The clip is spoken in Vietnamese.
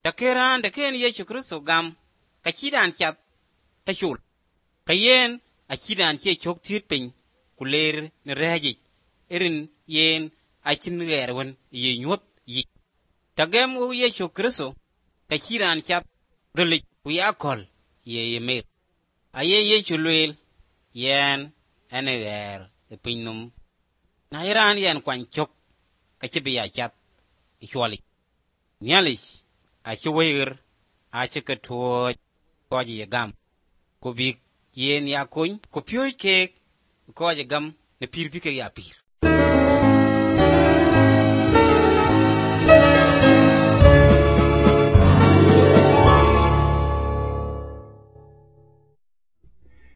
Takeran da ken Yesu Kristo gam ka chidan chat ta chul kayen a chidan che chok tit pin kuler ne reji erin yen a chin gerwen ye nyot yi tagem u Yesu Kristo ka chidan chat dulik u yakol ye yemer aye Yesu lwel yen ene ger e pinnum na iran yen kwan chok ka chibi ya chat chwali nyalish a chweir a chikatoj ko ye gam ko bi yen ya kun ko pyoy ke ko ye gam ne pir bi ke ya pir